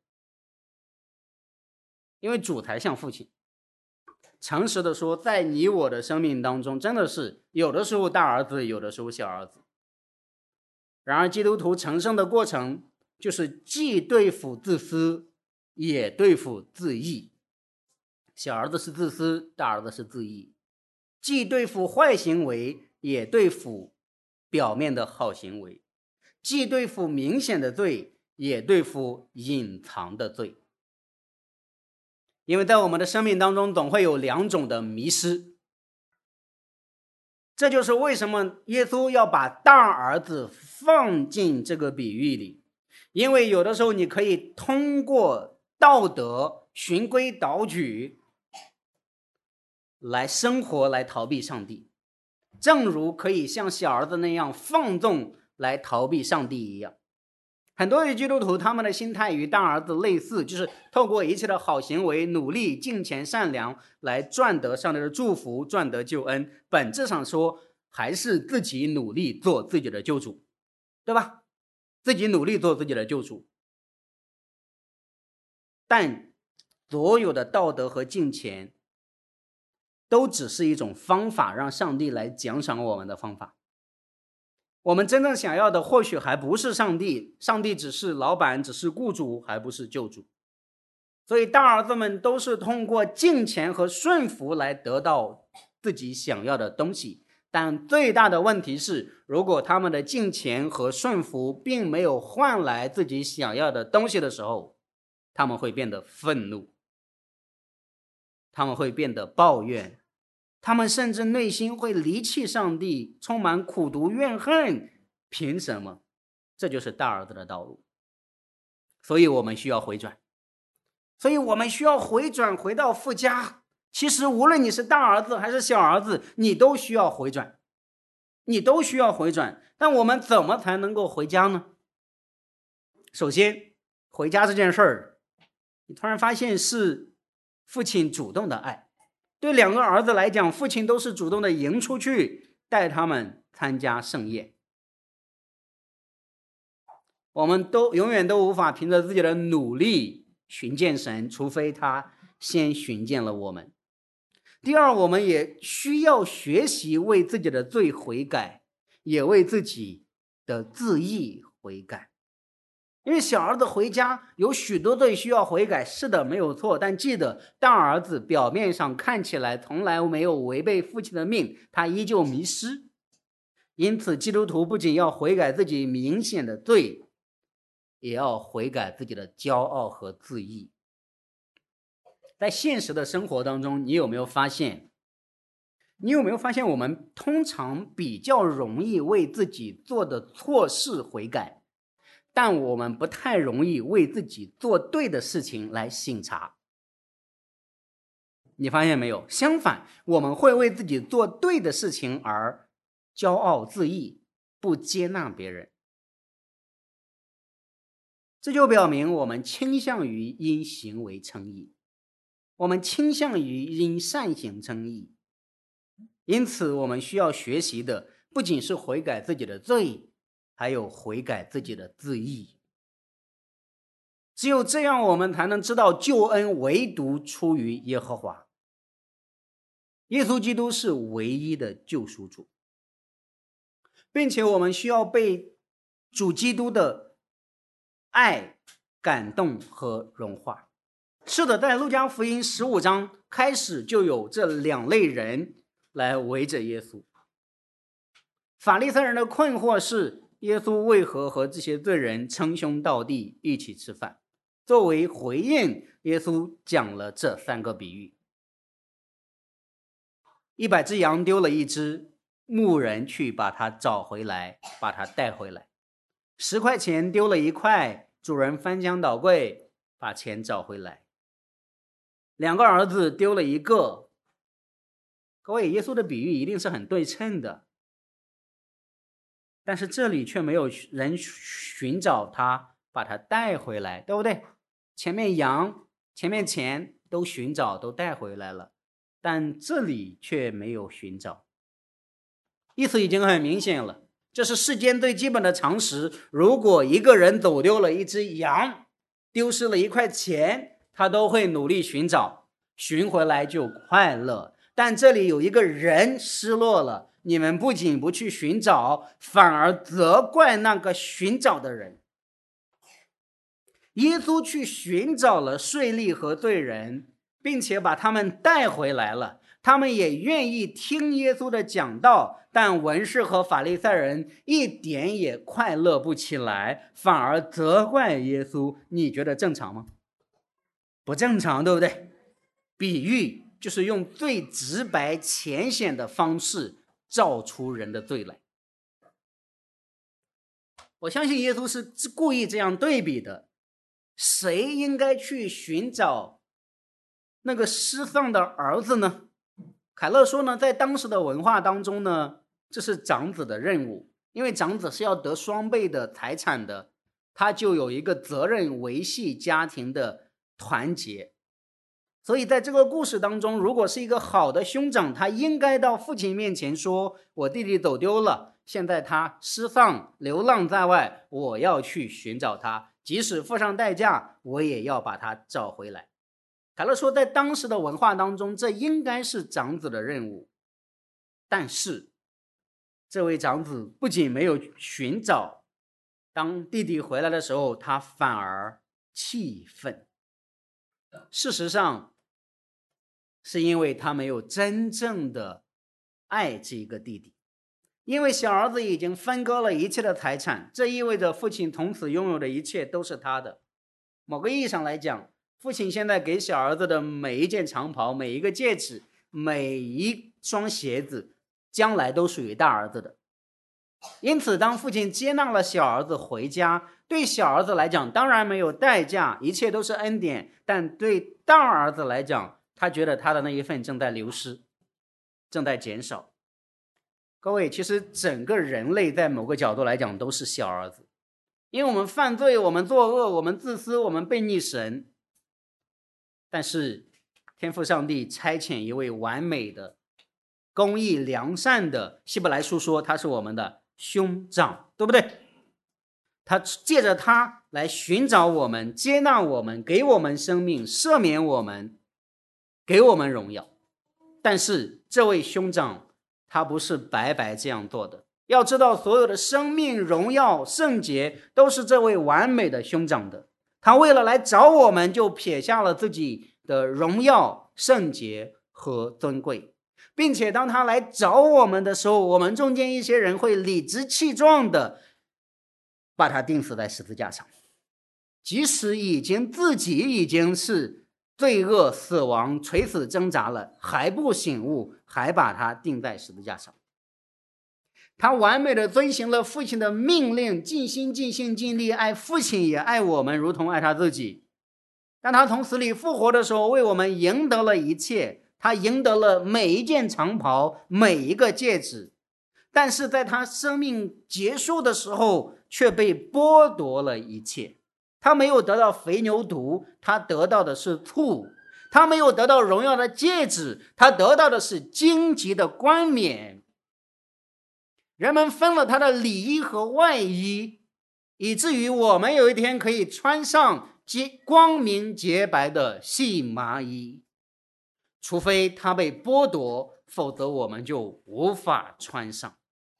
因为主才像父亲。诚实的说，在你我的生命当中，真的是有的时候大儿子，有的时候小儿子。然而基督徒成圣的过程就是既对付自私也对付自义。小儿子是自私，大儿子是自义，既对付坏行为也对付表面的好行为，既对付明显的罪也对付隐藏的罪。因为在我们的生命当中总会有两种的迷失，这就是为什么耶稣要把大儿子放进这个比喻里。因为有的时候你可以通过道德循规蹈矩来生活，来逃避上帝，正如可以像小儿子那样放纵来逃避上帝一样。很多基督徒他们的心态与大儿子类似，就是透过一切的好行为、努力、敬虔、善良来赚得上帝的祝福，赚得救恩。本质上说还是自己努力做自己的救主，对吧？自己努力做自己的救主。但所有的道德和敬虔都只是一种方法，让上帝来奖赏我们的方法。我们真正想要的或许还不是上帝，上帝只是老板，只是雇主，还不是救主。所以大儿子们都是通过敬虔和顺服来得到自己想要的东西。但最大的问题是，如果他们的敬虔和顺服并没有换来自己想要的东西的时候，他们会变得愤怒，他们会变得抱怨，他们甚至内心会离弃上帝，充满苦毒怨恨。凭什么？这就是大儿子的道路。所以我们需要回转，所以我们需要回转，回到父家。其实无论你是大儿子还是小儿子，你都需要回转，你都需要回转。但我们怎么才能够回家呢？首先，回家这件事儿，你突然发现是父亲主动的爱。对两个儿子来讲，父亲都是主动的迎出去，带他们参加盛宴。我们都永远都无法凭着自己的努力寻见神，除非他先寻见了我们。第二，我们也需要学习为自己的罪悔改，也为自己的自义悔改。因为小儿子回家有许多罪需要悔改，是的，没有错。但记得，大儿子表面上看起来从来没有违背父亲的命，他依旧迷失。因此基督徒不仅要悔改自己明显的罪，也要悔改自己的骄傲和自义。在现实的生活当中，你有没有发现你有没有发现我们通常比较容易为自己做的错事悔改，但我们不太容易为自己做对的事情来省察。你发现没有？相反，我们会为自己做对的事情而骄傲自义，不接纳别人。这就表明我们倾向于因行为称义，我们倾向于因善行称义。因此我们需要学习的不仅是悔改自己的罪，还有悔改自己的自义。只有这样，我们才能知道救恩唯独出于耶和华。耶稣基督是唯一的救赎主，并且我们需要被主基督的爱感动和融化。是的，在路加福音十五章开始就有这两类人来围着耶稣。法利赛人的困惑是，耶稣为何和这些罪人称兄道弟一起吃饭？作为回应，耶稣讲了这三个比喻。一百只羊丢了一只，牧人去把它找回来，把它带回来。十块钱丢了一块，主人翻箱倒柜把钱找回来。两个儿子丢了一个， 各位，耶稣的比喻一定是很对称的，但是这里却没有人寻找他，把他带回来，对不对？前面羊、前面钱都寻找，都带回来了，但这里却没有寻找。意思已经很明显了，这是世间最基本的常识。如果一个人走丢了一只羊，丢失了一块钱，他都会努力寻找，寻回来就快乐。但这里有一个人失落了，你们不仅不去寻找，反而责怪那个寻找的人。耶稣去寻找了税吏和罪人，并且把他们带回来了，他们也愿意听耶稣的讲道，但文士和法利赛人一点也快乐不起来，反而责怪耶稣。你觉得正常吗？不正常，对不对？比喻就是用最直白浅显的方式照出人的罪来。我相信耶稣是故意这样对比的。谁应该去寻找那个失丧的儿子呢？凯勒说呢，在当时的文化当中呢，这是长子的任务，因为长子是要得双倍的财产的，他就有一个责任维系家庭的团结。所以在这个故事当中，如果是一个好的兄长，他应该到父亲面前说，我弟弟走丢了，现在他失丧流浪在外，我要去寻找他，即使付上代价，我也要把他找回来。凯勒说，在当时的文化当中，这应该是长子的任务。但是这位长子不仅没有寻找，当弟弟回来的时候，他反而气愤。事实上是因为他没有真正的爱这个弟弟，因为小儿子已经分割了一切的财产，这意味着父亲从此拥有的一切都是他的。某个意义上来讲，父亲现在给小儿子的每一件长袍、每一个戒指、每一双鞋子，将来都属于大儿子的。因此当父亲接纳了小儿子回家，对小儿子来讲当然没有代价，一切都是恩典，但对大儿子来讲，他觉得他的那一份正在流失，正在减少。各位，其实整个人类在某个角度来讲都是小儿子，因为我们犯罪，我们作恶，我们自私，我们背逆神。但是天父上帝差遣一位完美的、公义良善的，希伯来书说他是我们的兄长，对不对？他借着他来寻找我们，接纳我们，给我们生命，赦免我们，给我们荣耀。但是这位兄长他不是白白这样做的，要知道所有的生命、荣耀、圣洁都是这位完美的兄长的。他为了来找我们，就撇下了自己的荣耀、圣洁和尊贵，并且当他来找我们的时候，我们中间一些人会理直气壮的把他钉死在十字架上，即使已经自己已经是罪恶死亡垂死挣扎了，还不醒悟，还把他钉在十字架上。他完美的遵行了父亲的命令，尽心尽性尽力爱父亲，也爱我们如同爱他自己。当他从死里复活的时候，为我们赢得了一切，他赢得了每一件长袍，每一个戒指，但是在他生命结束的时候却被剥夺了一切。他没有得到肥牛犊，他得到的是兔；他没有得到荣耀的戒指，他得到的是荆棘的冠冕。人们分了他的里衣和外衣，以至于我们有一天可以穿上光明洁白的细麻衣，除非他被剥夺，否则我们就无法穿上。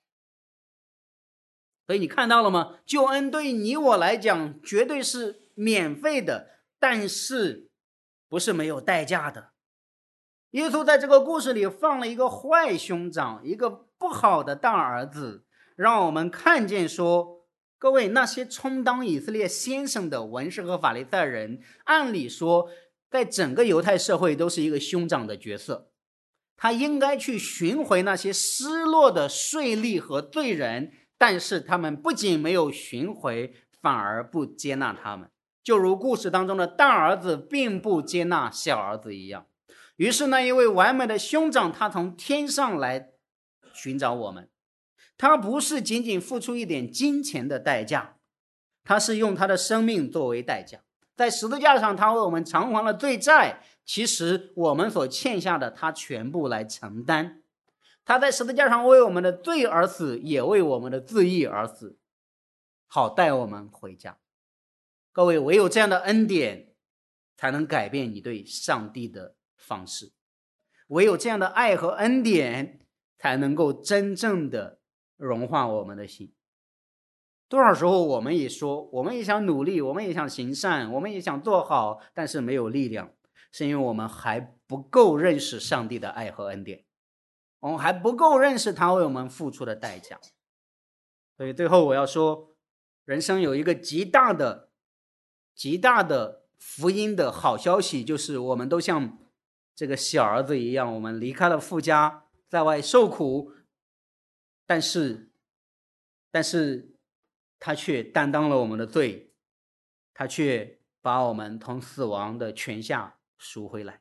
所以你看到了吗？救恩对你我来讲绝对是免费的，但是不是没有代价的。耶稣在这个故事里放了一个坏兄长，一个不好的大儿子，让我们看见说，各位，那些充当以色列先生的文士和法利赛人，按理说在整个犹太社会都是一个兄长的角色，他应该去寻回那些失落的税吏和罪人，但是他们不仅没有寻回，反而不接纳他们，就如故事当中的大儿子并不接纳小儿子一样。 于是那一位完美的兄长，他从天上来寻找我们。他不是仅仅付出一点金钱的代价，他是用他的生命作为代价。在十字架上，他为我们偿还了罪债，其实我们所欠下的，他全部来承担。他在十字架上为我们的罪而死，也为我们的自义而死，好带我们回家。各位，唯有这样的恩典，才能改变你对上帝的方式。唯有这样的爱和恩典，才能够真正的融化我们的心。多少时候我们也说，我们也想努力，我们也想行善，我们也想做好，但是没有力量，是因为我们还不够认识上帝的爱和恩典，我们还不够认识他为我们付出的代价。所以最后我要说，人生有一个极大的极大的福音的好消息，就是我们都像这个小儿子一样，我们离开了父家，在外受苦，但是但是他却担当了我们的罪，他却把我们从死亡的权下赎回来，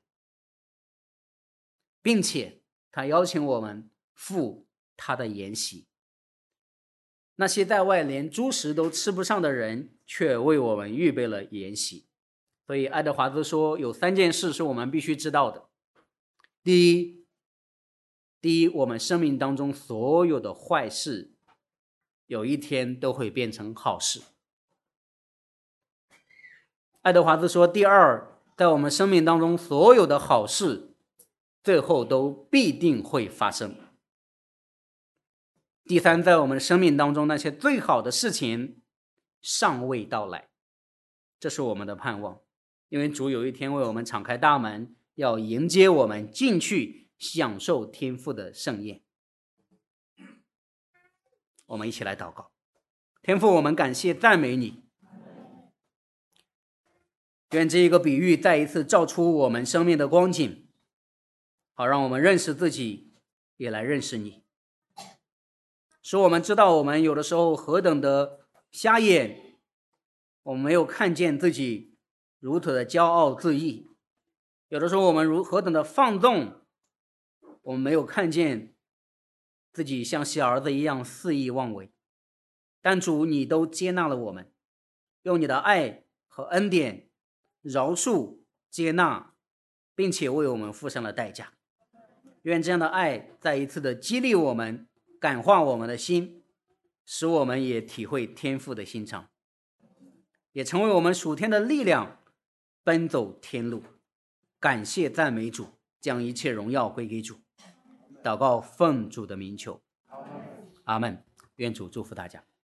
并且他邀请我们赴他的筵席。那些在外连猪食都吃不上的人，却为我们预备了筵席。所以爱德华兹说，有三件事是我们必须知道的。第一，第一，我们生命当中所有的坏事，有一天都会变成好事。爱德华兹说，第二，在我们生命当中所有的好事，最后都必定会发生。第三，在我们生命当中那些最好的事情尚未到来，这是我们的盼望，因为主有一天为我们敞开大门，要迎接我们进去享受天父的盛宴。我们一起来祷告。天父，我们感谢赞美你，愿这一个比喻再一次照出我们生命的光景，好让我们认识自己，也来认识你，使我们知道我们有的时候何等的瞎眼，我们没有看见自己如此的骄傲自义，有的时候我们如何等的放纵，我们没有看见自己像小儿子一样肆意妄为。但主，你都接纳了我们，用你的爱和恩典饶恕接纳，并且为我们付上了代价。愿这样的爱再一次的激励我们，感化我们的心，使我们也体会天父的心肠，也成为我们属天的力量，奔走天路。感谢赞美主，将一切荣耀归给主。祷告奉主的名求，阿们。愿主祝福大家。